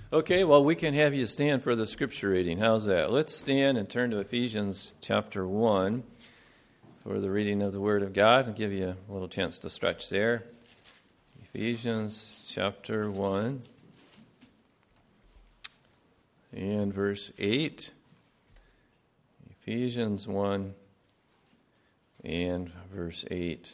Okay, well, we can have you stand for the scripture reading. How's that? Let's stand and turn to Ephesians chapter 1 for the reading of the Word of God. I'll give you a little chance to stretch there. Ephesians chapter 1 and verse 8. Ephesians 1 and verse 8.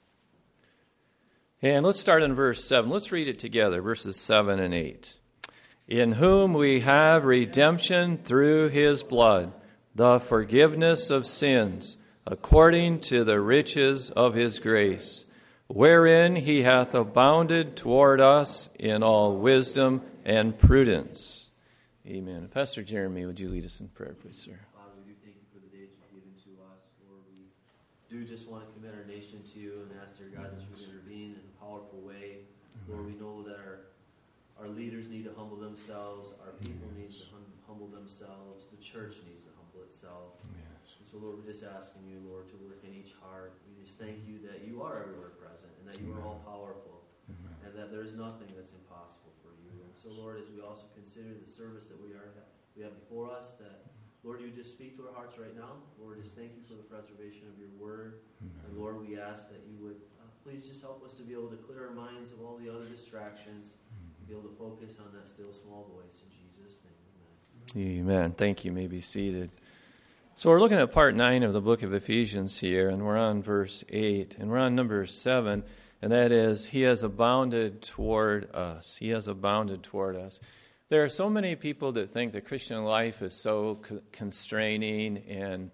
And let's start in verse 7. Let's read it together, verses 7 and 8. In whom we have redemption through his blood, the forgiveness of sins, according to the riches of his grace, wherein he hath abounded toward us in all wisdom and prudence. Amen. Pastor Jeremy, would you lead us in prayer, please, sir? Father, we do thank you for the day that you've given to us. Lord, we do just want to commit our nation to you and ask, dear God, that you would intervene in a powerful way. Lord, we know that our leaders need to humble themselves. Our people need to humble themselves. The church needs to humble itself. Yes. And so, Lord, we're just asking you, Lord, to work in each heart. We just thank you that you are everywhere present and that you are all powerful and that there is nothing that's impossible for you. And so, Lord, as we also consider the service that we have before us, that, Lord, you just speak to our hearts right now. Lord, just thank you for the preservation of your word. And, Lord, we ask that you would please just help us to be able to clear our minds of all the other distractions, be able to focus on that still small voice. In Jesus' name, amen. Amen. Thank you. You may be seated. So we're looking at part 9 of the book of Ephesians here, and we're on verse 8, and we're on number 7, and that is, he has abounded toward us. He has abounded toward us. There are so many people that think the Christian life is so constraining and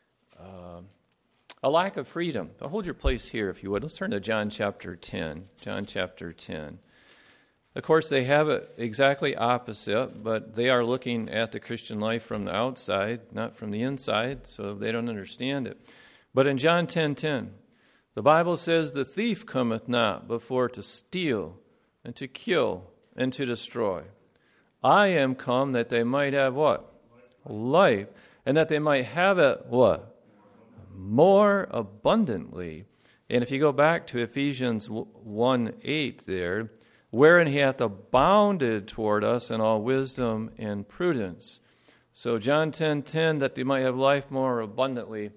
a lack of freedom. But hold your place here, if you would. Let's turn to John chapter 10. John chapter 10. Of course, they have it exactly opposite, but they are looking at the Christian life from the outside, not from the inside, so they don't understand it. But in John 10:10, the Bible says, the thief cometh not before to steal and to kill and to destroy. I am come that they might have what? Life. And that they might have it what? More abundantly. And if you go back to Ephesians 1:8 there, wherein he hath abounded toward us in all wisdom and prudence. So John 10:10, that they might have life more abundantly.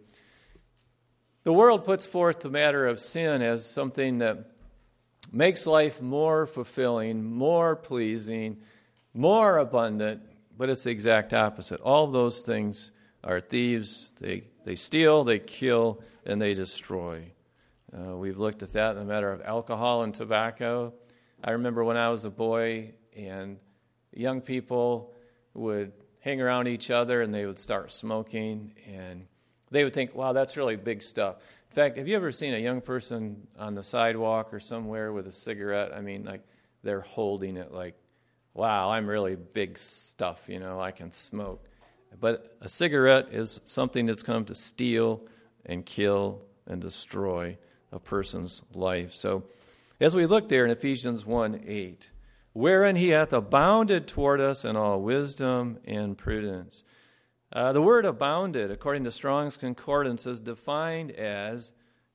The world puts forth the matter of sin as something that makes life more fulfilling, more pleasing, more abundant, but it's the exact opposite. All of those things are thieves. They steal, they kill, and they destroy. We've looked at that in the matter of alcohol and tobacco. I remember when I was a boy and young people would hang around each other and they would start smoking and they would think, wow, that's really big stuff. In fact, have you ever seen a young person on the sidewalk or somewhere with a cigarette? I mean, like they're holding it like, wow, I'm really big stuff, I can smoke. But a cigarette is something that's come to steal and kill and destroy a person's life. So as we look there in Ephesians 1:8, wherein he hath abounded toward us in all wisdom and prudence. The word abounded, according to Strong's Concordance, is defined as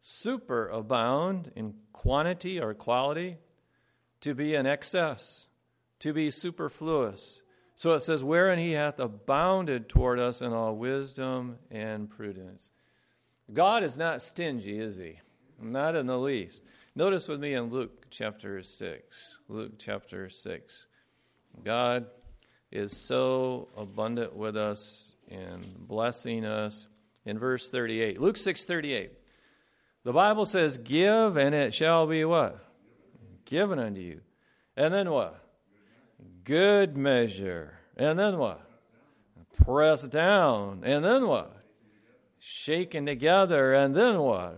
superabound in quantity or quality, to be in excess, to be superfluous. So it says, wherein he hath abounded toward us in all wisdom and prudence. God is not stingy, is he? Not in the least. Notice with me in Luke chapter 6. Luke chapter 6. God is so abundant with us and blessing us. In verse 38, Luke 6:38, the Bible says, give and it shall be what? Given unto you. And then what? Good measure. And then what? Pressed down. And then what? Shaken together. And then what?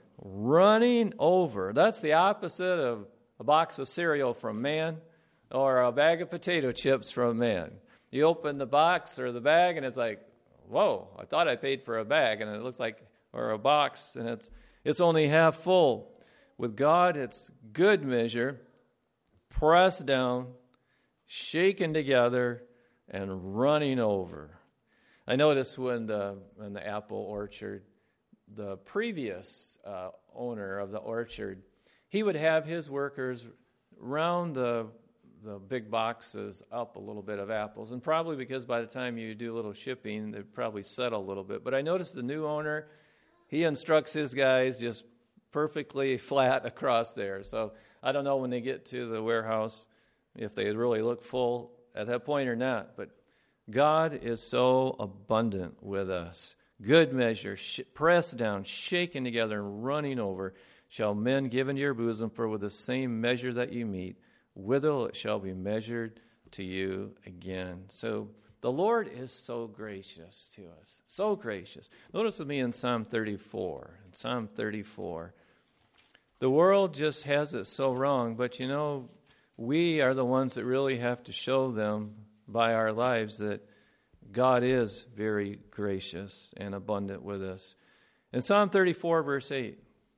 Running over. That's the opposite of a box of cereal from man or a bag of potato chips from man. You open the box or the bag and it's like, whoa, I thought I paid for a bag, and it looks like, or a box, and it's only half full. With God, it's good measure, pressed down, shaken together, and running over. I noticed when the apple orchard, the previous owner of the orchard, he would have his workers round the the big boxes up a little bit of apples, and probably because by the time you do a little shipping, they probably settle a little bit. But I noticed the new owner, he instructs his guys just perfectly flat across there. So I don't know when they get to the warehouse if they really look full at that point or not. But God is so abundant with us. Good measure, pressed down, shaken together, and running over, shall men give into your bosom, for with the same measure that you meet, withal it shall be measured to you again. So the Lord is so gracious to us, so gracious. Notice with me in Psalm 34. In Psalm 34, the world just has it so wrong, but you know, we are the ones that really have to show them by our lives that God is very gracious and abundant with us. In Psalm 34, verse 8,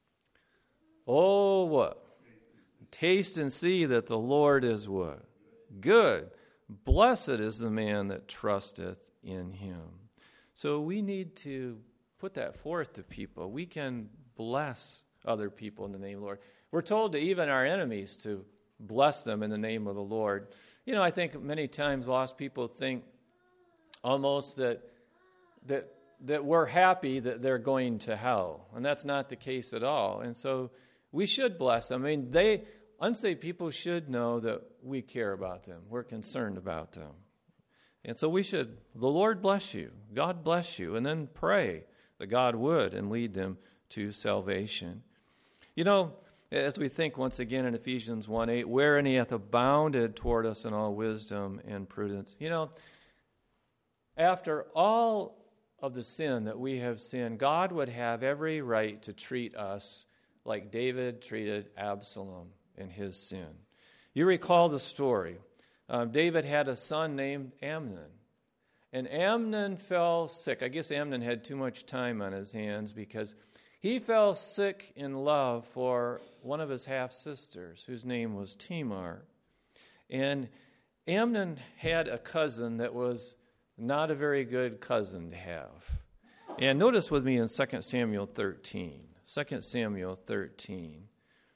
oh, what? Taste and see that the Lord is what? Good. Blessed is the man that trusteth in him. So we need to put that forth to people. We can bless other people in the name of the Lord. We're told to even our enemies to bless them in the name of the Lord. You know, I think many times lost people think almost that we're happy that they're going to hell. And that's not the case at all. And so we should bless them. I mean, unsaved people should know that we care about them. We're concerned about them. And so we should, the Lord bless you, God bless you, and then pray that God would and lead them to salvation. You know, as we think once again in Ephesians 1:8, wherein he hath abounded toward us in all wisdom and prudence. You know, after all of the sin that we have sinned, God would have every right to treat us like David treated Absalom in his sin. You recall the story. David had a son named Amnon. And Amnon fell sick. I guess Amnon had too much time on his hands because he fell sick in love for one of his half-sisters, whose name was Tamar. And Amnon had a cousin that was not a very good cousin to have. And notice with me in 2 Samuel 13. 2 Samuel 13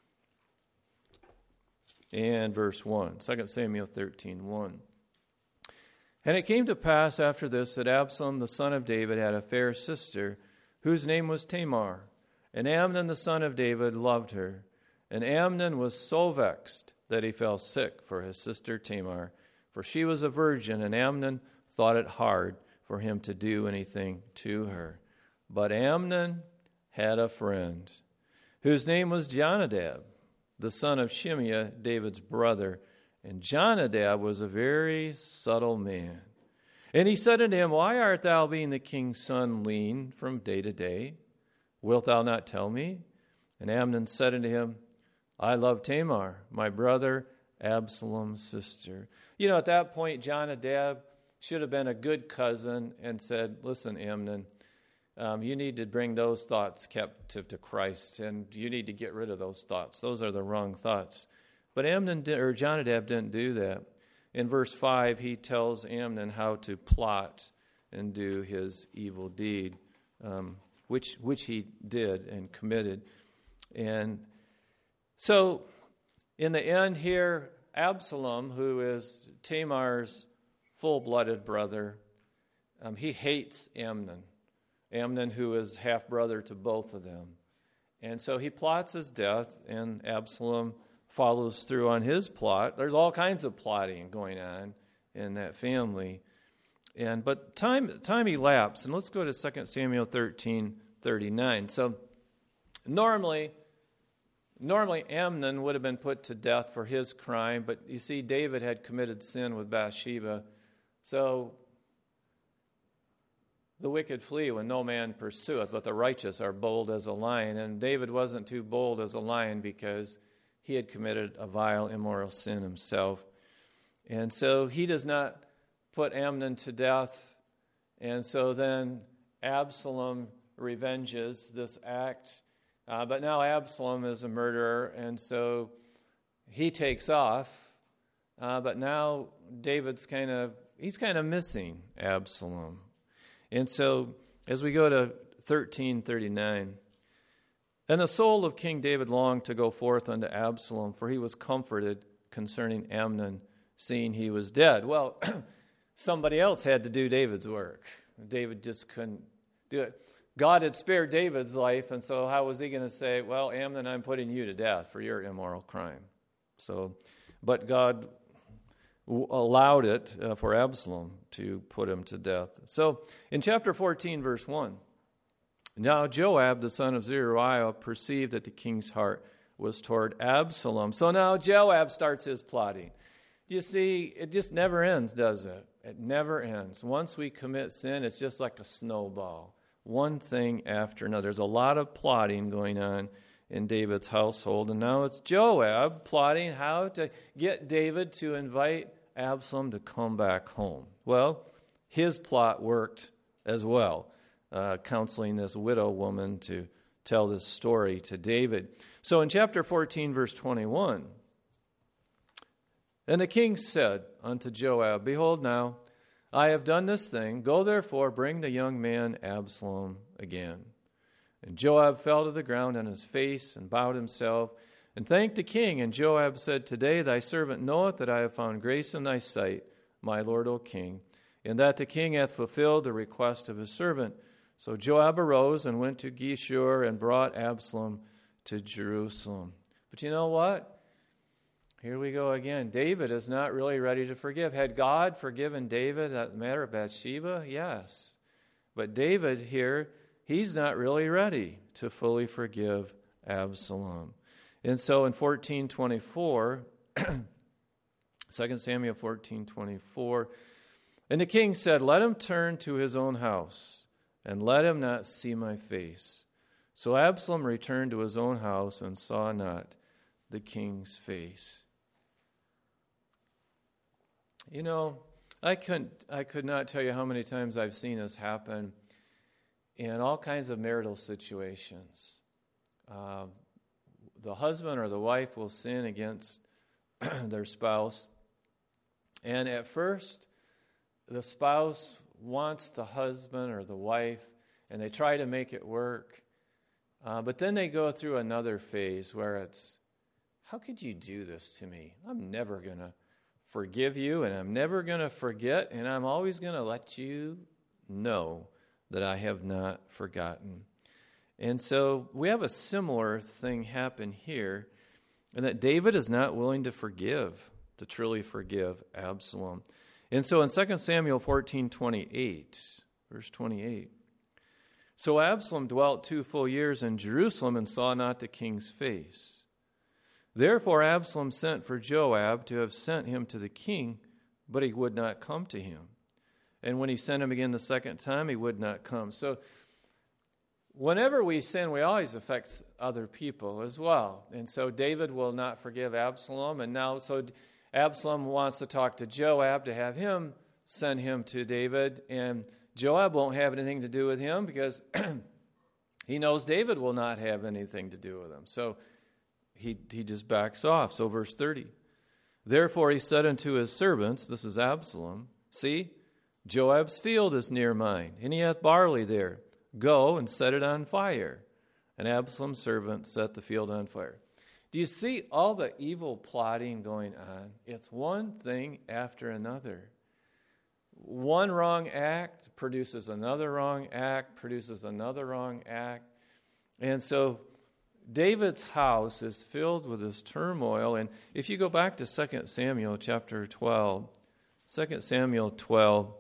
and verse 1. 2 Samuel 13:1. And it came to pass after this that Absalom the son of David had a fair sister, whose name was Tamar. And Amnon the son of David loved her. And Amnon was so vexed that he fell sick for his sister Tamar, for she was a virgin, and Amnon thought it hard for him to do anything to her. But Amnon had a friend, whose name was Jonadab, the son of Shimeah, David's brother. And Jonadab was a very subtle man. And he said unto him, Why art thou, being the king's son, lean from day to day? Wilt thou not tell me? And Amnon said unto him, I love Tamar, my brother Absalom's sister. You know, at that point, Jonadab should have been a good cousin and said, Listen, Amnon, you need to bring those thoughts captive to Christ, and you need to get rid of those thoughts. Those are the wrong thoughts. But Jonadab didn't do that. In verse 5, he tells Amnon how to plot and do his evil deed, which he did and committed. And so, in the end here, Absalom, who is Tamar's full-blooded brother, he hates Amnon. Amnon, who is half-brother to both of them. And so he plots his death, and Absalom follows through on his plot. There's all kinds of plotting going on in that family. But time elapsed, and let's go to 2 Samuel 13:39. So normally Amnon would have been put to death for his crime, but you see, David had committed sin with Bathsheba. So the wicked flee when no man pursueth, but the righteous are bold as a lion. And David wasn't too bold as a lion because he had committed a vile, immoral sin himself. And so he does not put Amnon to death. And so then Absalom revenges this act. But now Absalom is a murderer, and so he takes off. But now David's kind of missing Absalom. And so as we go to 13:39, and the soul of King David longed to go forth unto Absalom, for he was comforted concerning Amnon, seeing he was dead. Well, somebody else had to do David's work. David just couldn't do it. God had spared David's life, and so how was he going to say, well, Amnon, I'm putting you to death for your immoral crime? But God allowed it for Absalom to put him to death. So in chapter 14, verse 1, now Joab, the son of Zeruiah, perceived that the king's heart was toward Absalom. So now Joab starts his plotting. You see, it just never ends, does it? It never ends. Once we commit sin, it's just like a snowball. One thing after another. There's a lot of plotting going on in David's household. And now it's Joab plotting how to get David to invite Absalom to come back home. Well, his plot worked as well, counseling this widow woman to tell this story to David. So in chapter 14, verse 21, and the king said unto Joab, behold now, I have done this thing. Go therefore, bring the young man Absalom again. And Joab fell to the ground on his face and bowed himself and thanked the king. And Joab said, today thy servant knoweth that I have found grace in thy sight, my lord, O king, in that the king hath fulfilled the request of his servant. So Joab arose and went to Geshur and brought Absalom to Jerusalem. But you know what? Here we go again. David is not really ready to forgive. Had God forgiven David at the matter of Bathsheba? Yes. But David here, he's not really ready to fully forgive Absalom. And so in 14:24, 2 Samuel 14:24, and the king said, let him turn to his own house, and let him not see my face. So Absalom returned to his own house and saw not the king's face. You know, I could not tell you how many times I've seen this happen in all kinds of marital situations. The husband or the wife will sin against their spouse, and at first the spouse wants the husband or the wife, and they try to make it work, but then they go through another phase where it's, how could you do this to me? I'm never going to forgive you, and I'm never going to forget, and I'm always going to let you know that I have not forgotten. And so we have a similar thing happen here, and that David is not willing to truly forgive Absalom. And so in 2 Samuel 14:28, verse 28, so Absalom dwelt 2 full years in Jerusalem and saw not the king's face. Therefore Absalom sent for Joab to have sent him to the king, but he would not come to him. And when he sent him again the second time, he would not come. So whenever we sin, we always affect other people as well. And so David will not forgive Absalom. And now, so Absalom wants to talk to Joab to have him send him to David. And Joab won't have anything to do with him because he knows David will not have anything to do with him. So he just backs off. So verse 30. Therefore he said unto his servants, this is Absalom, see, Joab's field is near mine, and he hath barley there. Go and set it on fire. And Absalom's servant set the field on fire. Do you see all the evil plotting going on? It's one thing after another. One wrong act produces another wrong act, produces another wrong act. And so David's house is filled with this turmoil. And if you go back to 2 Samuel chapter 12, 2 Samuel 12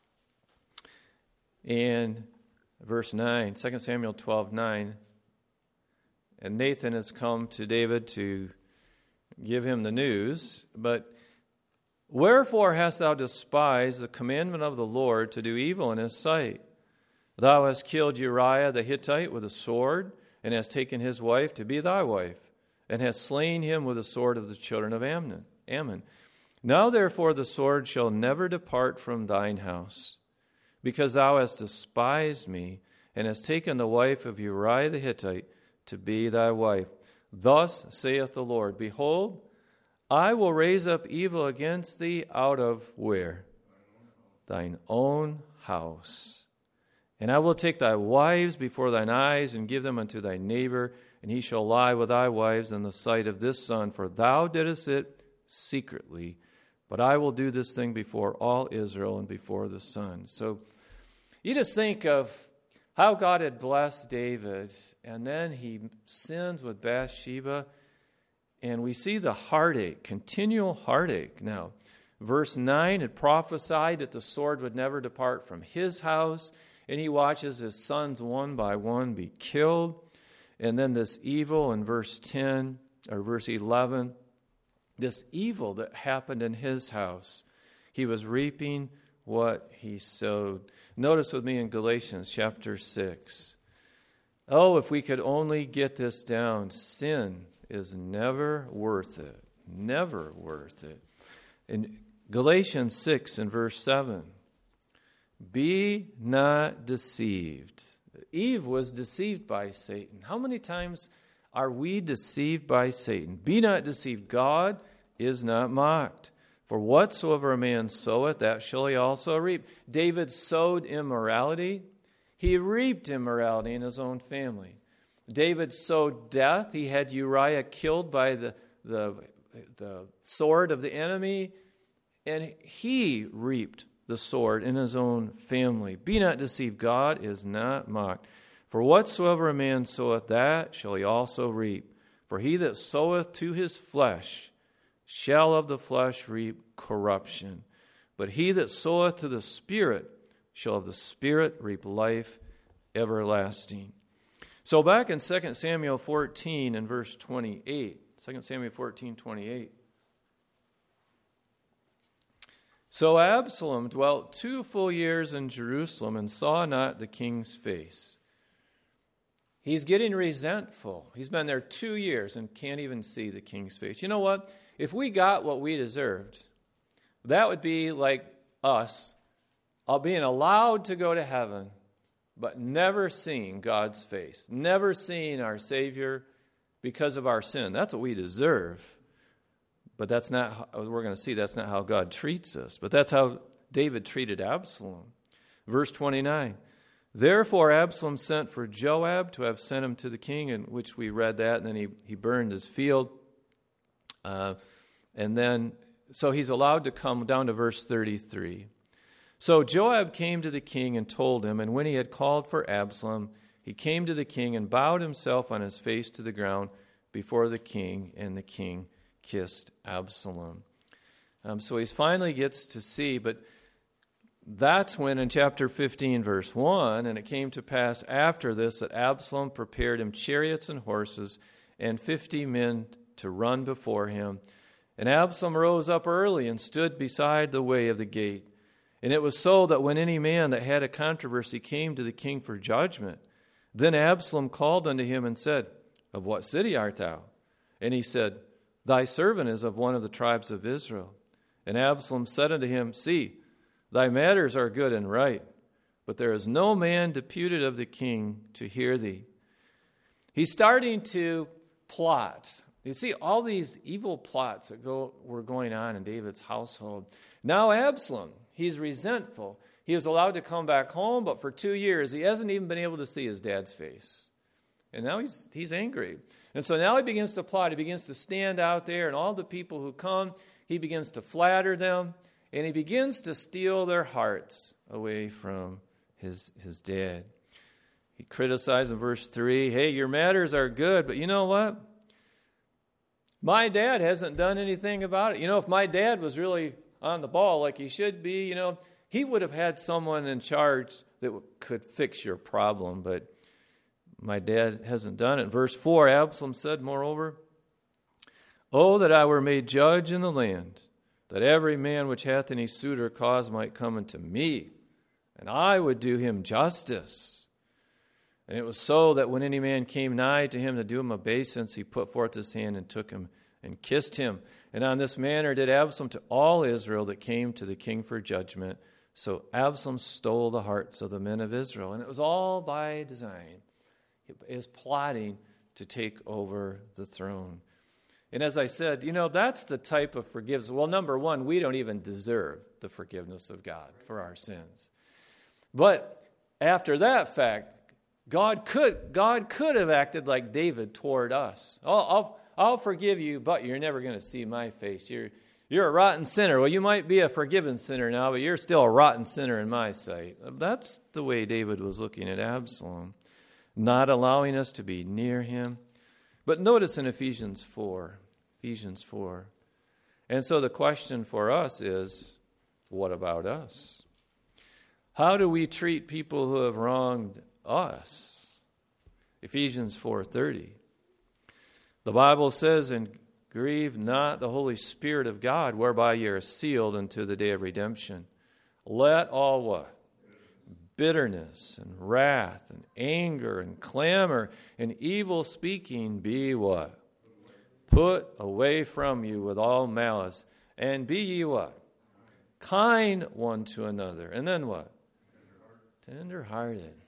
and verse 9, 2 Samuel 12:9, and Nathan has come to David to give him the news, but wherefore hast thou despised the commandment of the Lord to do evil in his sight? Thou hast killed Uriah the Hittite with a sword, and hast taken his wife to be thy wife, and hast slain him with the sword of the children of Ammon. Now therefore the sword shall never depart from thine house, because thou hast despised me, and hast taken the wife of Uriah the Hittite to be thy wife. Thus saith the Lord, behold, I will raise up evil against thee out of where? Thine own house. And I will take thy wives before thine eyes, and give them unto thy neighbor, and he shall lie with thy wives in the sight of this son, for thou didst it secretly. But I will do this thing before all Israel and before the sun. So you just think of how God had blessed David, and then he sins with Bathsheba, and we see the heartache, continual heartache. Now, verse 9, it prophesied that the sword would never depart from his house, and he watches his sons one by one be killed. And then this evil in verse 10, or verse 11, this evil that happened in his house, he was reaping what he sowed. Notice with me in Galatians chapter 6. Oh, if we could only get this down. Sin is never worth it. Never worth it. In Galatians 6 and verse 7, be not deceived. Eve was deceived by Satan. How many times are we deceived by Satan? Be not deceived. God is not mocked. For whatsoever a man soweth, that shall he also reap. David sowed immorality. He reaped immorality in his own family. David sowed death. He had Uriah killed by the sword of the enemy. And he reaped the sword in his own family. Be not deceived. God is not mocked. For whatsoever a man soweth, that shall he also reap. For he that soweth to his flesh shall of the flesh reap corruption. But he that soweth to the Spirit shall of the Spirit reap life everlasting. So back in 2 Samuel 14 and verse 28, 2 Samuel 14, 28. So Absalom dwelt 2 full years in Jerusalem and saw not the king's face. He's getting resentful. He's been there 2 years and can't even see the king's face. You know what? If we got what we deserved, that would be like us being allowed to go to heaven, but never seeing God's face, never seeing our Savior because of our sin. That's what we deserve. But that's not, we're going to see, that's not how God treats us. But that's how David treated Absalom. Verse 29. Therefore Absalom sent for Joab to have sent him to the king, in which we read that, and then he burned his field. And then, so he's allowed to come down to verse 33. So Joab came to the king and told him, and when he had called for Absalom, he came to the king and bowed himself on his face to the ground before the king, and the king kissed Absalom. So he finally gets to see, but that's when in chapter 15, verse 1, and it came to pass after this that Absalom prepared him chariots and horses and 50 men to run before him. And Absalom rose up early and stood beside the way of the gate. And it was so that when any man that had a controversy came to the king for judgment, then Absalom called unto him and said, Of what city art thou? And he said, Thy servant is of one of the tribes of Israel. And Absalom said unto him, See, thy matters are good and right, but there is no man deputed of the king to hear thee. He's starting to plot. You see all these evil plots that were going on in David's household. Now Absalom, he's resentful. He was allowed to come back home, but for 2 years he hasn't even been able to see his dad's face. And now he's angry. And so now he begins to plot. He begins to stand out there, and all the people who come, he begins to flatter them, and he begins to steal their hearts away from his dad. He criticized in verse 3, Hey, your matters are good, but you know what? My dad hasn't done anything about it. You know, if my dad was really on the ball like he should be, you know, he would have had someone in charge that could fix your problem, but my dad hasn't done it. Verse 4, Absalom said, moreover, Oh, that I were made judge in the land, that every man which hath any suit or cause might come unto me, and I would do him justice. And it was so that when any man came nigh to him to do him obeisance, he put forth his hand and took him and kissed him. And on this manner did Absalom to all Israel that came to the king for judgment. So Absalom stole the hearts of the men of Israel. And it was all by design. He is plotting to take over the throne. And as I said, you know, that's the type of forgiveness. Well, number one, we don't even deserve the forgiveness of God for our sins. But after that fact, God could have acted like David toward us. I'll forgive you, but you're never going to see my face. You're You're a rotten sinner. Well, you might be a forgiven sinner now, but you're still a rotten sinner in my sight. That's the way David was looking at Absalom, not allowing us to be near him. But notice in Ephesians 4. And so the question for us is, what about us? How do we treat people who have wronged us? Ephesians 4:30. The Bible says, and grieve not the Holy Spirit of God, whereby ye are sealed unto the day of redemption. Let all what? Bitterness and wrath and anger and clamor and evil speaking be what? Put away from you with all malice. And be ye what? Kind one to another. And then what? Tender-hearted.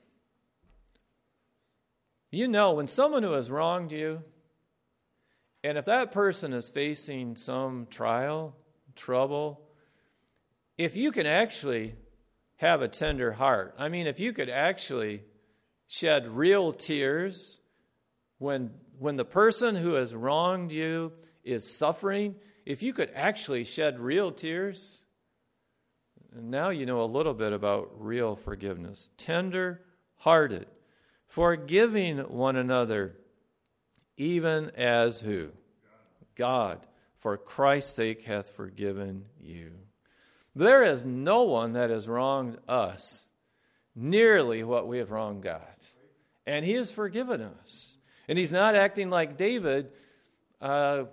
You know, when someone who has wronged you, and if that person is facing some trial, trouble, if you can actually have a tender heart, I mean, if you could actually shed real tears when the person who has wronged you is suffering, if you could actually shed real tears, now you know a little bit about real forgiveness. Tender-hearted, forgiving one another, even as who? God, for Christ's sake, hath forgiven you. There is no one that has wronged us nearly what we have wronged God. And he has forgiven us. And he's not acting like David, like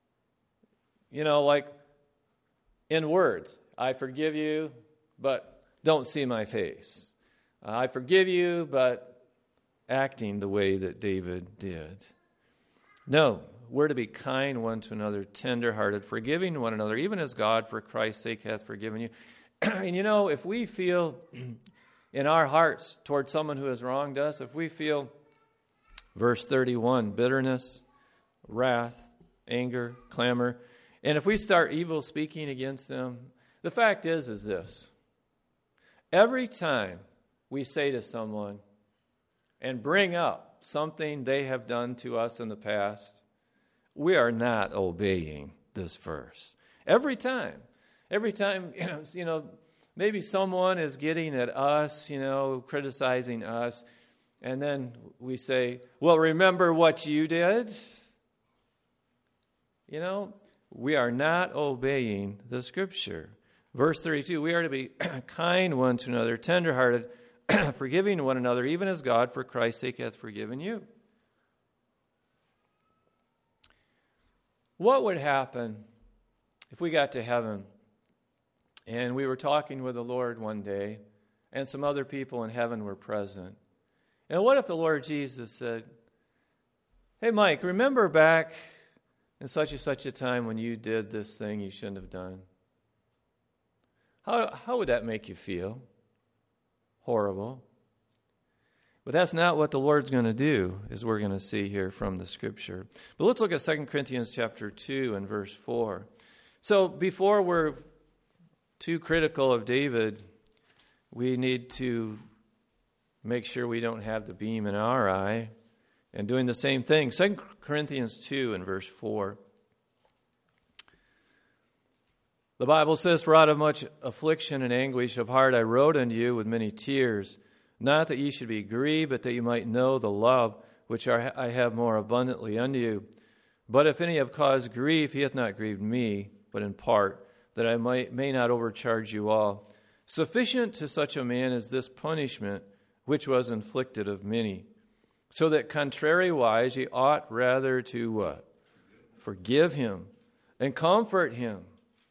in words. I forgive you, but don't see my face. I forgive you, but acting the way that David did. No, we're to be kind one to another, tender-hearted, forgiving one another, even as God, for Christ's sake, hath forgiven you. And if we feel in our hearts toward someone who has wronged us, if we feel, verse 31, bitterness, wrath, anger, clamor, and if we start evil speaking against them, the fact is this. Every time we say to someone and bring up something they have done to us in the past, we are not obeying this verse. Every time, maybe someone is getting at us, criticizing us, and then we say, well, remember what you did? We are not obeying the Scripture. Verse 32, we are to be kind one to another, tenderhearted, forgiving one another, even as God, for Christ's sake, hath forgiven you. What would happen if we got to heaven and we were talking with the Lord one day and some other people in heaven were present? And what if the Lord Jesus said, hey, Mike, remember back in such and such a time when you did this thing you shouldn't have done? How would that make you feel? Horrible. But that's not what the Lord's going to do, as we're going to see here from the Scripture. But let's look at 2 Corinthians chapter 2 and verse 4. So before we're too critical of David, we need to make sure we don't have the beam in our eye. And doing the same thing, 2 Corinthians 2 and verse 4. The Bible says, for out of much affliction and anguish of heart I wrote unto you with many tears, not that ye should be grieved, but that you might know the love which I have more abundantly unto you. But if any have caused grief, he hath not grieved me, but in part, that I may not overcharge you all. Sufficient to such a man is this punishment, which was inflicted of many. So that contrariwise ye ought rather to what? Forgive him and comfort him.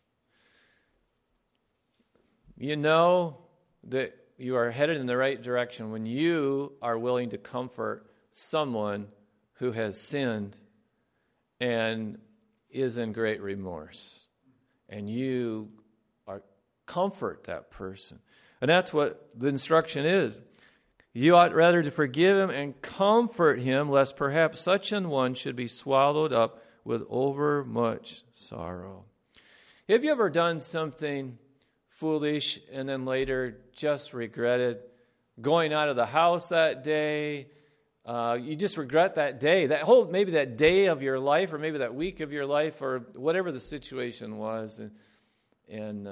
You know that you are headed in the right direction when you are willing to comfort someone who has sinned and is in great remorse. And you comfort that person. And that's what the instruction is. You ought rather to forgive him and comfort him, lest perhaps such an one should be swallowed up with overmuch sorrow. Have you ever done something foolish and then later just regretted going out of the house that day, You just regret that day, maybe that day of your life, or maybe that week of your life, or whatever the situation was, and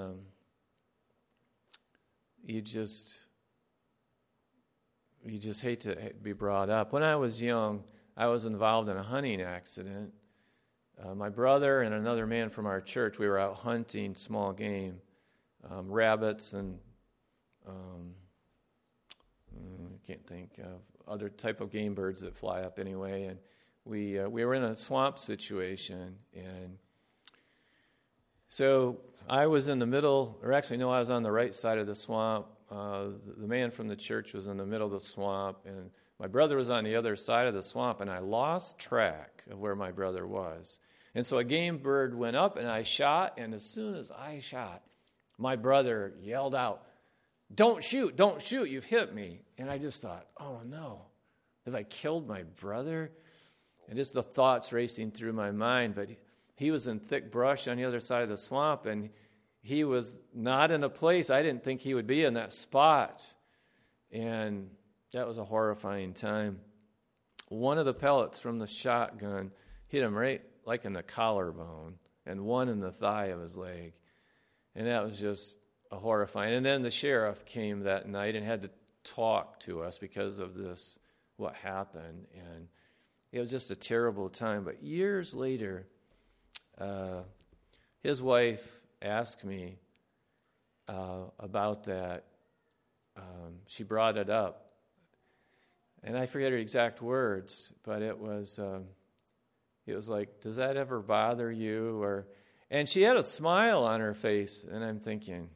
you just hate to be brought up. When I was young, I was involved in a hunting accident. My brother and another man from our church, we were out hunting small game, rabbits and I can't think of other type of game birds that fly up anyway. And we were in a swamp situation, and so I was in the middle, or actually no, I was on the right side of the swamp. The man from the church was in the middle of the swamp, and my brother was on the other side of the swamp, and I lost track of where my brother was. And so a game bird went up, and I shot, and as soon as I shot, my brother yelled out, don't shoot, you've hit me. And I just thought, oh no, have I killed my brother? And just the thoughts racing through my mind, but he was in thick brush on the other side of the swamp, and he was not in a place I didn't think he would be in that spot. And that was a horrifying time. One of the pellets from the shotgun hit him right like in the collarbone, and one in the thigh of his leg. And that was just a horrifying. And then the sheriff came that night and had to talk to us because of this, what happened. And it was just a terrible time. But years later, his wife asked me about that. She brought it up. And I forget her exact words, but it was like, does that ever bother you? And she had a smile on her face, and I'm thinking,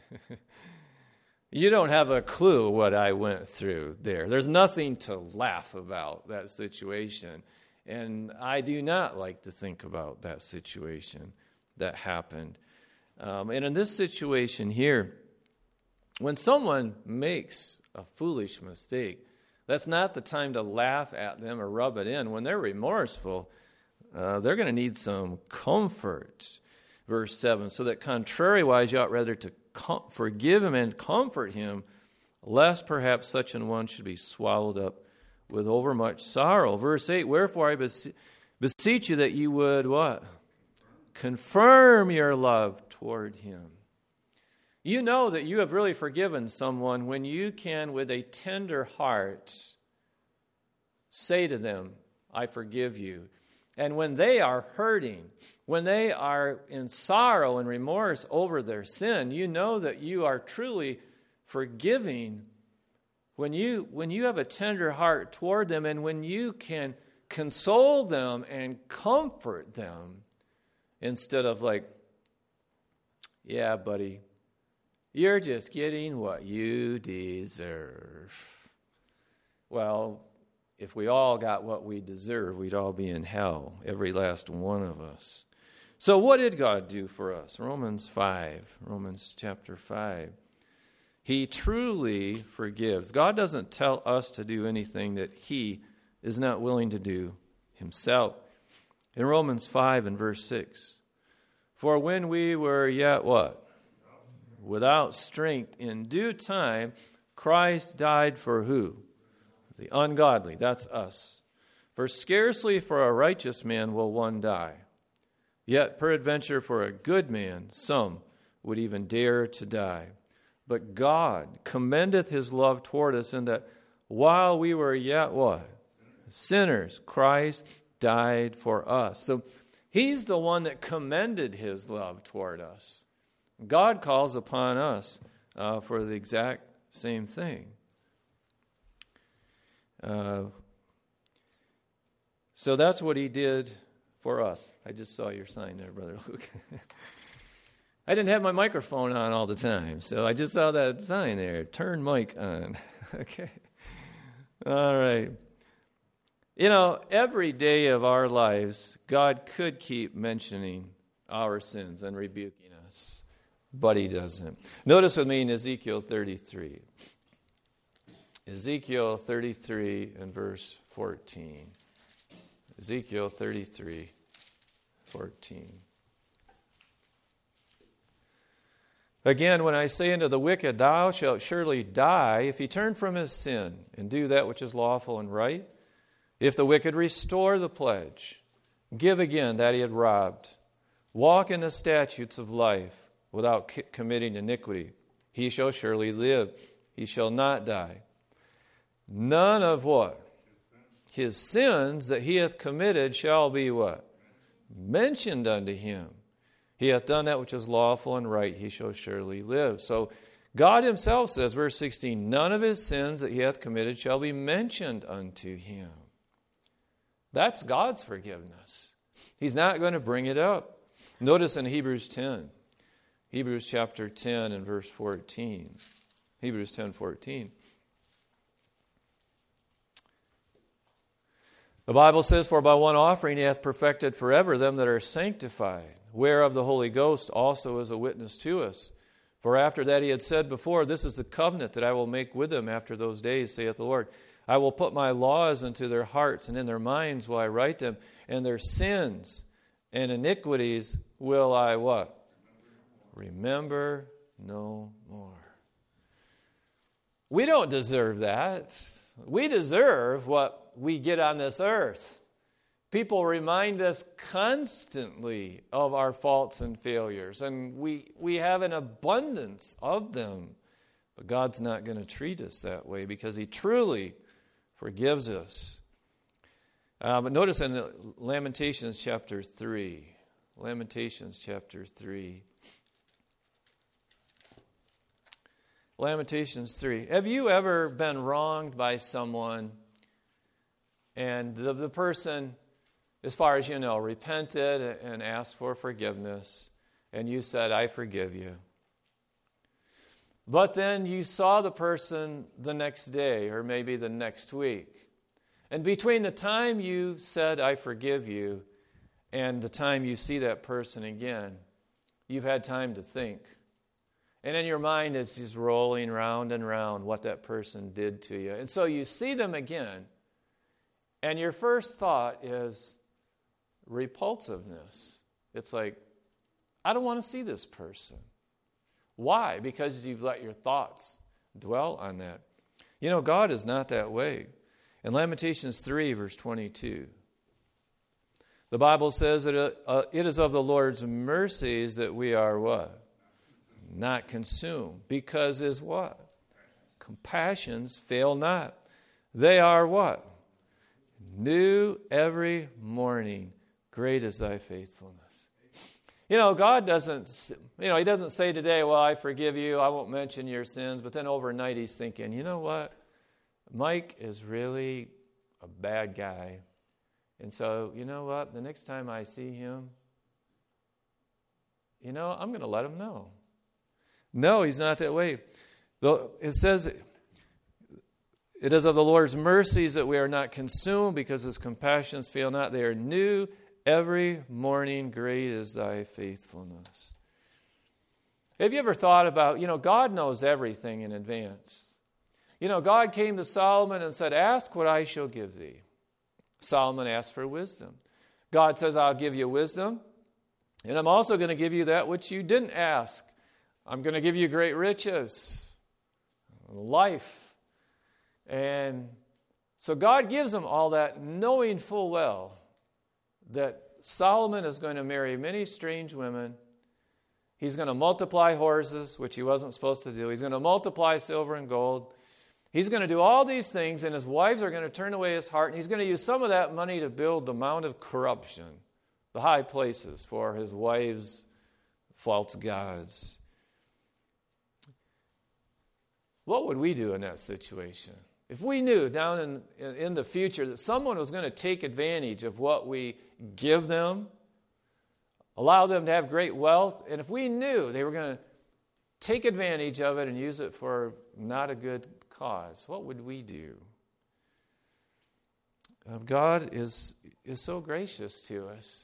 you don't have a clue what I went through there. There's nothing to laugh about that situation. And I do not like to think about that situation that happened. And in this situation here, when someone makes a foolish mistake, that's not the time to laugh at them or rub it in. When they're remorseful, they're going to need some comfort. Verse 7, so that contrariwise you ought rather to forgive him and comfort him, lest perhaps such an one should be swallowed up with overmuch sorrow. Verse 8, wherefore I beseech you that you would what? Confirm your love toward him. You know that you have really forgiven someone when you can, with a tender heart, say to them, I forgive you. And when they are hurting, when they are in sorrow and remorse over their sin, you know that you are truly forgiving when you have a tender heart toward them, and when you can console them and comfort them instead of like, yeah, buddy, you're just getting what you deserve. Well, if we all got what we deserve, we'd all be in hell, every last one of us. So what did God do for us? Romans chapter 5. He truly forgives. God doesn't tell us to do anything that he is not willing to do himself. In Romans 5 and verse 6, for when we were yet what? Without strength, in due time, Christ died for who? The ungodly, that's us. For scarcely for a righteous man will one die. Yet peradventure for a good man some would even dare to die. But God commendeth his love toward us in that while we were yet what? Sinners, Christ died for us. So he's the one that commended his love toward us. God calls upon us for the exact same thing. So that's what he did for us. I just saw your sign there, Brother Luke. I didn't have my microphone on all the time, so I just saw that sign there. Turn mic on. Okay. All right. You know, every day of our lives, God could keep mentioning our sins and rebuking us, but he doesn't. Notice with me in Ezekiel 33. Ezekiel 33 and verse 14. Ezekiel 33, 14. Again, when I say unto the wicked, thou shalt surely die, if he turn from his sin and do that which is lawful and right, If the wicked restore the pledge, give again that he had robbed, walk in the statutes of life without committing iniquity, he shall surely live. He shall not die. None of what? His sins that he hath committed shall be what? Mentioned unto him. He hath done that which is lawful and right, he shall surely live. So God himself says, verse 16, none of his sins that he hath committed shall be mentioned unto him. That's God's forgiveness. He's not going to bring it up. Notice in Hebrews 10, Hebrews chapter 10 and verse 14. Hebrews 10:14. The Bible says, for by one offering he hath perfected forever them that are sanctified, whereof the Holy Ghost also is a witness to us. For after that he had said before, this is the covenant that I will make with them after those days, saith the Lord. I will put my laws into their hearts, and in their minds will I write them, and their sins and iniquities will I what? Remember no more. We don't deserve that. We deserve what we get on this earth. People remind us constantly of our faults and failures, and we have an abundance of them. But God's not going to treat us that way because he truly forgives us. But notice in Lamentations chapter 3. Lamentations chapter 3. Lamentations 3. Have you ever been wronged by someone and the person, as far as you know, repented and asked for forgiveness, and you said, I forgive you. But then you saw the person the next day or maybe the next week. And between the time you said, I forgive you, and the time you see that person again, you've had time to think. And in your mind, it's just rolling round and round what that person did to you. And so you see them again, and your first thought is repulsiveness. It's like, I don't want to see this person. Why? Because you've let your thoughts dwell on that. You know, God is not that way. In Lamentations 3, verse 22, the Bible says that it is of the Lord's mercies that we are what? Not consumed. Because is what? Compassions fail not. They are what? New every morning. Great is thy faithfulness. You know, God doesn't, he doesn't say today, well, I forgive you, I won't mention your sins. But then overnight he's thinking, you know what? Mike is really a bad guy. And so, you know what? The next time I see him, I'm going to let him know. No, he's not that way. It says, it is of the Lord's mercies that we are not consumed, because his compassions fail not. They are new every morning. Great is thy faithfulness. Have you ever thought about, God knows everything in advance. God came to Solomon and said, ask what I shall give thee. Solomon asked for wisdom. God says, I'll give you wisdom, and I'm also going to give you that which you didn't ask. I'm going to give you great riches, life. And so God gives him all that, knowing full well that Solomon is going to marry many strange women. He's going to multiply horses, which he wasn't supposed to do. He's going to multiply silver and gold. He's going to do all these things, and his wives are going to turn away his heart, and he's going to use some of that money to build the Mount of Corruption, the high places for his wives' false gods. What would we do in that situation? If we knew down in the future that someone was going to take advantage of what we give them, allow them to have great wealth, and if we knew they were going to take advantage of it and use it for not a good cause, what would we do? God is so gracious to us.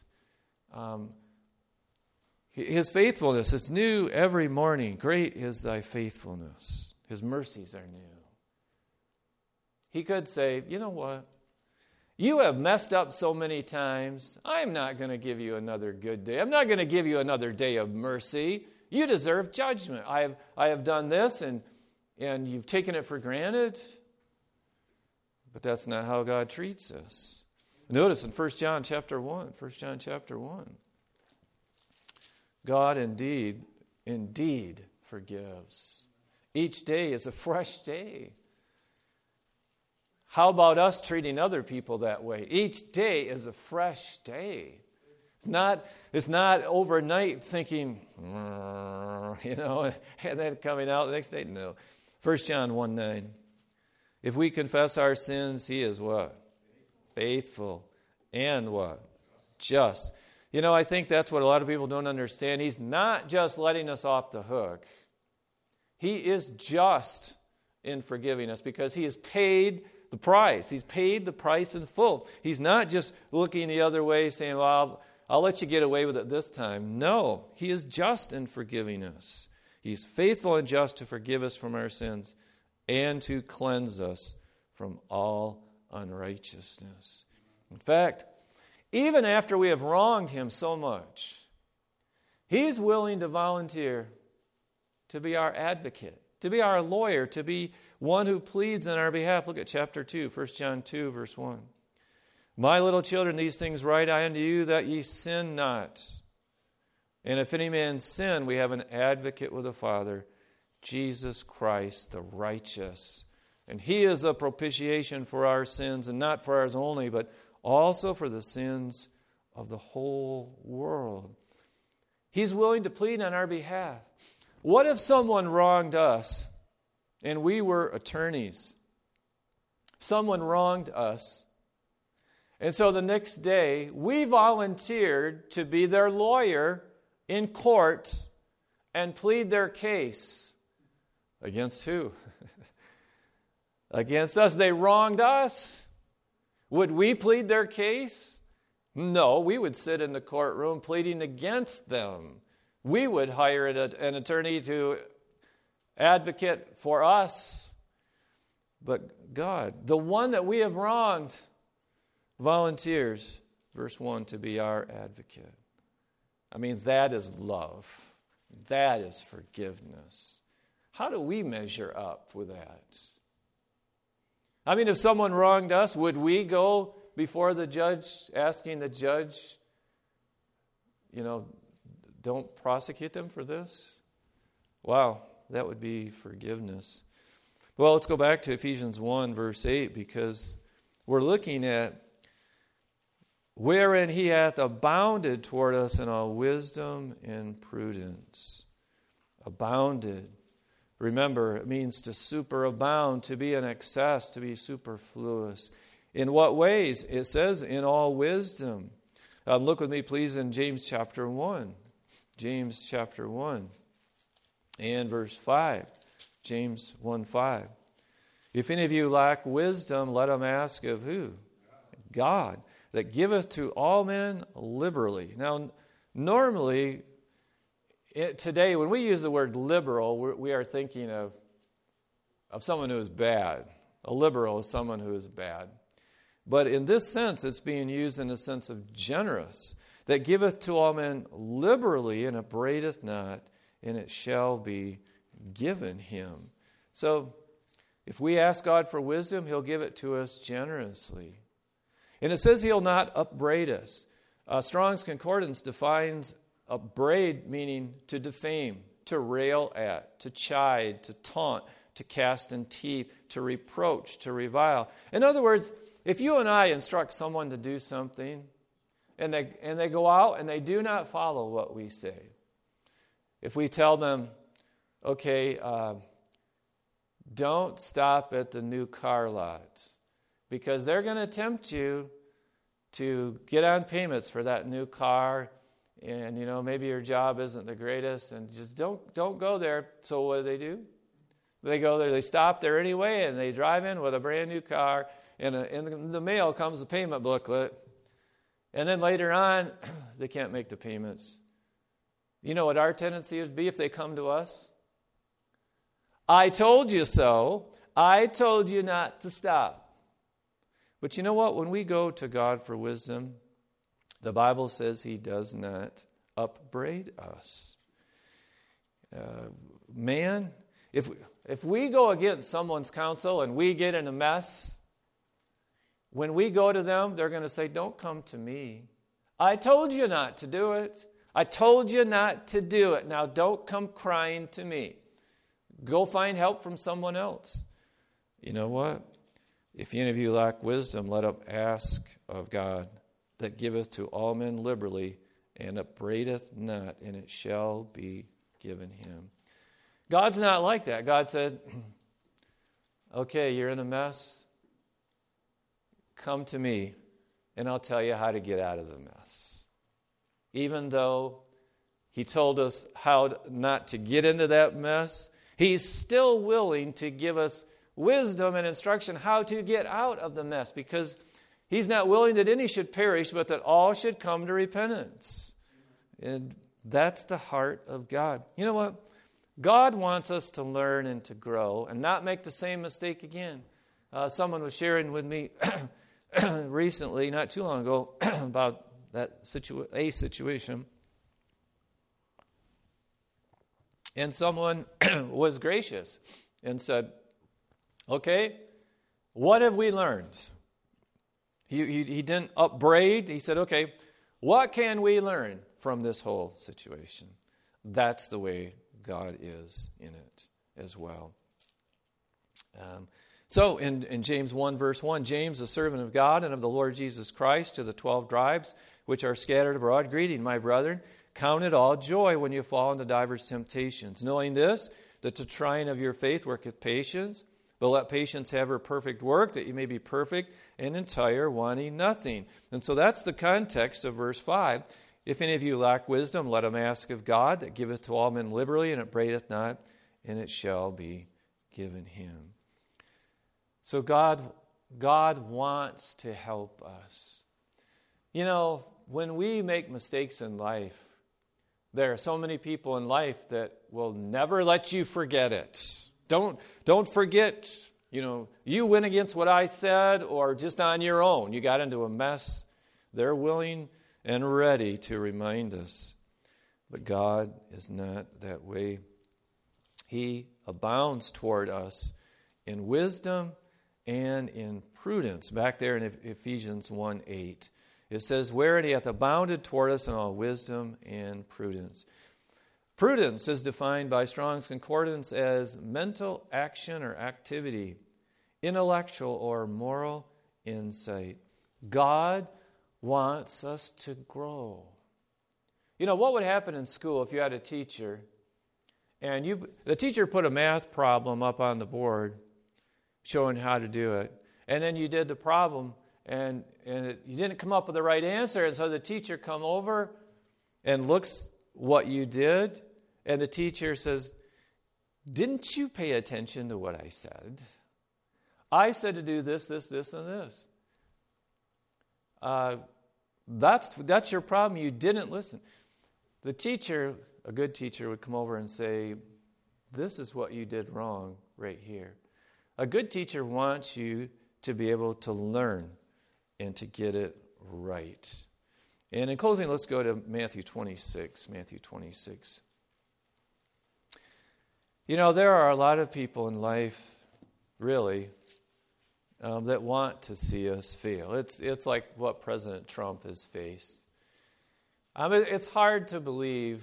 His faithfulness is new every morning. Great is thy faithfulness. His mercies are new. He could say, you know what? You have messed up so many times. I'm not going to give you another good day. I'm not going to give you another day of mercy. You deserve judgment. I have done this, and you've taken it for granted. But that's not how God treats us. Notice in 1 John chapter 1, 1 John chapter 1, God indeed forgives. Each day is a fresh day. How about us treating other people that way? Each day is a fresh day. It's not overnight thinking, and then coming out the next day. No. 1 John 1:9. If we confess our sins, He is what? Faithful. And what? Just. I think that's what a lot of people don't understand. He's not just letting us off the hook. He is just in forgiving us because He has paid the price. He's paid the price in full. He's not just looking the other way saying, well, I'll let you get away with it this time. No, He is just in forgiving us. He's faithful and just to forgive us from our sins and to cleanse us from all unrighteousness. In fact, even after we have wronged Him so much, He's willing to volunteer to be our advocate, to be our lawyer, to be one who pleads on our behalf. Look at chapter 2, 1 John 2, verse 1. My little children, these things write I unto you, that ye sin not. And if any man sin, we have an advocate with the Father, Jesus Christ the righteous. And He is a propitiation for our sins, and not for ours only, but also for the sins of the whole world. He's willing to plead on our behalf. What if someone wronged us and we were attorneys? Someone wronged us. And so the next day, we volunteered to be their lawyer in court and plead their case. Against who? Against us. They wronged us. Would we plead their case? No, we would sit in the courtroom pleading against them. We would hire an attorney to advocate for us. But God, the one that we have wronged, volunteers, verse 1, to be our advocate. I mean, that is love. That is forgiveness. How do we measure up with that? I mean, if someone wronged us, would we go before the judge asking the judge, don't prosecute them for this? Wow, that would be forgiveness. Well, let's go back to Ephesians 1, verse 8, because we're looking at wherein He hath abounded toward us in all wisdom and prudence. Abounded. Remember, it means to superabound, to be in excess, to be superfluous. In what ways? It says, in all wisdom. Look with me, please, in James chapter 1. James chapter 1 and verse 5. James 1:5. If any of you lack wisdom, let him ask of who? God, that giveth to all men liberally. Now, normally, today, when we use the word liberal, we are thinking of someone who is bad. A liberal is someone who is bad. But in this sense, it's being used in the sense of generous, that giveth to all men liberally, and upbraideth not, and it shall be given him. So, if we ask God for wisdom, He'll give it to us generously. And it says He'll not upbraid us. Strong's Concordance defines upbraid meaning to defame, to rail at, to chide, to taunt, to cast in teeth, to reproach, to revile. In other words, if you and I instruct someone to do something, and they go out and they do not follow what we say, if we tell them, okay, don't stop at the new car lots, because they're going to tempt you to get on payments for that new car, and maybe your job isn't the greatest, and just don't go there. So what do? They go there, they stop there anyway, and they drive in with a brand new car, and in the mail comes a payment booklet, and then later on, they can't make the payments. You know what our tendency would be if they come to us? I told you so. I told you not to stop. But you know what? When we go to God for wisdom, the Bible says He does not upbraid us. Man, if we go against someone's counsel and we get in a mess, When we go to them, they're going to say, don't come to me. I told you not to do it. I told you not to do it. Now don't come crying to me. Go find help from someone else. You know what? If any of you lack wisdom, let him ask of God, that giveth to all men liberally, and upbraideth not, and it shall be given him. God's not like that. God said, okay, you're in a mess. Come to me, and I'll tell you how to get out of the mess. Even though he told us how not to get into that mess, he's still willing to give us wisdom and instruction how to get out of the mess, because he's not willing that any should perish, but that all should come to repentance. And that's the heart of God. You know what? God wants us to learn and to grow and not make the same mistake again. Someone was sharing with me recently, not too long ago, about that situation. And someone was gracious and said, okay, what have we learned? He didn't upbraid. He said, okay, what can we learn from this whole situation? That's the way God is in it as well. So in James 1, verse 1, James, a servant of God and of the Lord Jesus Christ, to the 12 tribes which are scattered abroad, greeting, my brethren. Count it all joy when you fall into divers temptations, knowing this, that the trying of your faith worketh patience. But let patience have her perfect work, that you may be perfect and entire, wanting nothing. And so that's the context of verse 5. If any of you lack wisdom, let him ask of God, that giveth to all men liberally, and upbraideth not, and it shall be given him. So God wants to help us. You know, when we make mistakes in life, there are so many people in life that will never let you forget it. Don't forget, you went against what I said, or just on your own. You got into a mess. They're willing and ready to remind us. But God is not that way. He abounds toward us in wisdom and in prudence. Back there in Ephesians 1:8, it says, wherein he hath abounded toward us in all wisdom and prudence. Prudence is defined by Strong's Concordance as mental action or activity, intellectual or moral insight. God wants us to grow. You know, what would happen in school if you had a teacher and the teacher put a math problem up on the board showing how to do it, and then you did the problem and you didn't come up with the right answer, and so the teacher come over and looks what you did, and the teacher says, didn't you pay attention to what I said? I said to do this, this, this, and this. That's your problem. You didn't listen. The teacher, a good teacher, would come over and say, this is what you did wrong right here. A good teacher wants you to be able to learn and to get it right. And in closing, let's go to Matthew 26. Matthew 26. You know, there are a lot of people in life, really, that want to see us fail. It's like what President Trump has faced. It's hard to believe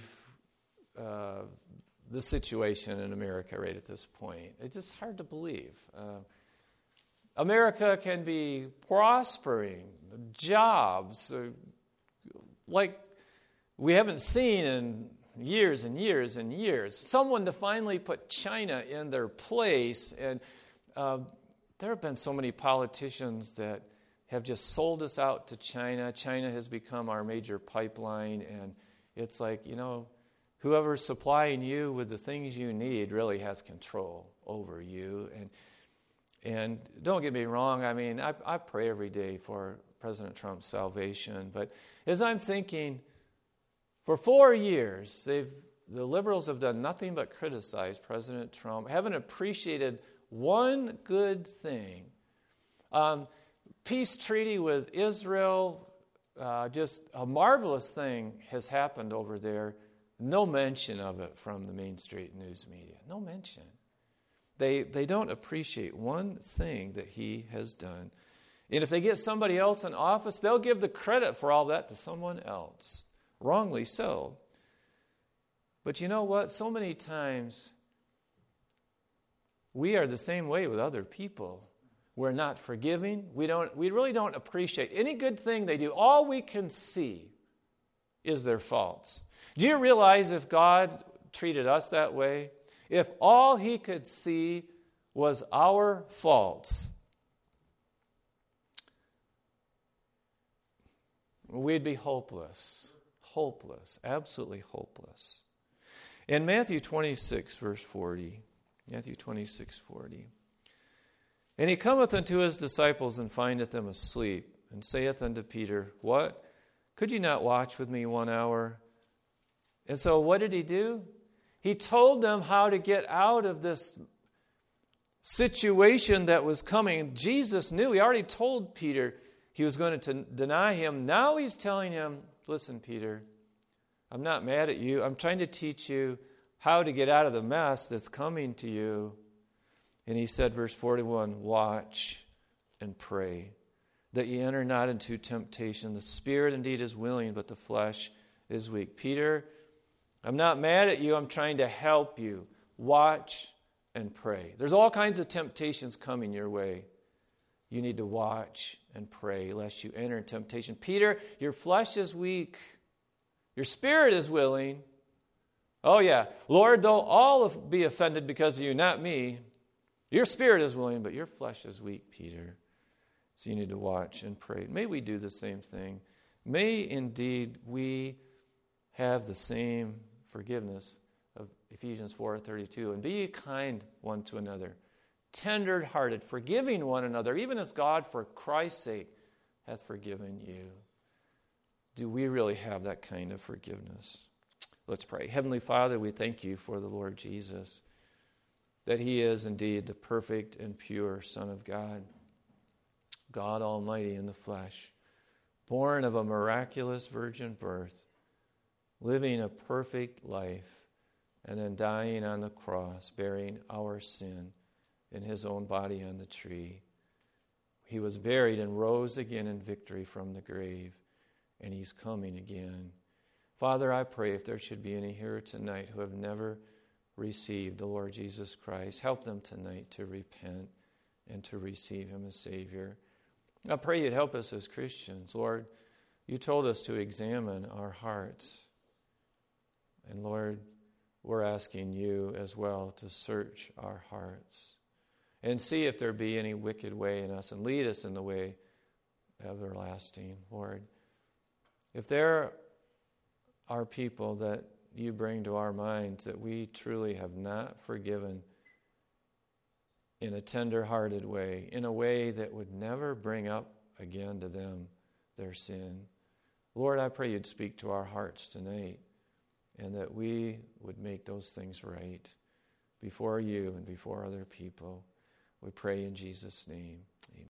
the situation in America right at this point. It's just hard to believe. America can be prospering, jobs, like we haven't seen in years and years and years. Someone to finally put China in their place. And there have been so many politicians that have just sold us out to China. China has become our major pipeline. And it's like, whoever's supplying you with the things you need really has control over you. And don't get me wrong, I pray every day for President Trump's salvation. But as I'm thinking, for 4 years, the liberals have done nothing but criticize President Trump, haven't appreciated one good thing. Peace treaty with Israel, just a marvelous thing has happened over there. No mention of it from the Main Street news media. No mention. They don't appreciate one thing that he has done. And if they get somebody else in office, they'll give the credit for all that to someone else. Wrongly so. But you know what? So many times we are the same way with other people. We're not forgiving. We really don't appreciate any good thing they do. All we can see is their faults. Do you realize if God treated us that way, if all he could see was our faults, we'd be hopeless. Hopeless. Absolutely hopeless. In Matthew 26, verse 40, Matthew 26:40. And he cometh unto his disciples, and findeth them asleep, and saith unto Peter, What? Could you not watch with me 1 hour? And so what did he do? He told them how to get out of this situation that was coming. Jesus knew. He already told Peter he was going to deny him. Now he's telling him, listen, Peter, I'm not mad at you. I'm trying to teach you how to get out of the mess that's coming to you. And he said, verse 41, watch and pray, that ye enter not into temptation. The spirit indeed is willing, but the flesh is weak. Peter, I'm not mad at you. I'm trying to help you. Watch and pray. There's all kinds of temptations coming your way. You need to watch and pray lest you enter in temptation. Peter, your flesh is weak. Your spirit is willing. Oh yeah, Lord, they'll all be offended because of you, not me. Your spirit is willing, but your flesh is weak, Peter. So you need to watch and pray. May we do the same thing. May indeed we have the same forgiveness of Ephesians 4:32. And be ye kind one to another, tender-hearted, forgiving one another, even as God for Christ's sake hath forgiven you. Do we really have that kind of forgiveness? Let's pray. Heavenly Father, we thank you for the Lord Jesus, that he is indeed the perfect and pure Son of God, God Almighty in the flesh, born of a miraculous virgin birth, living a perfect life, and then dying on the cross, bearing our sin in his own body on the tree. He was buried and rose again in victory from the grave, and he's coming again. Father, I pray if there should be any here tonight who have never received the Lord Jesus Christ, help them tonight to repent and to receive him as Savior. I pray you'd help us as Christians. Lord, you told us to examine our hearts. And Lord, we're asking you as well to search our hearts and see if there be any wicked way in us and lead us in the way everlasting. Lord, if there are people that you bring to our minds that we truly have not forgiven in a tender-hearted way, in a way that would never bring up again to them their sin, Lord, I pray you'd speak to our hearts tonight and that we would make those things right before you and before other people. We pray in Jesus' name.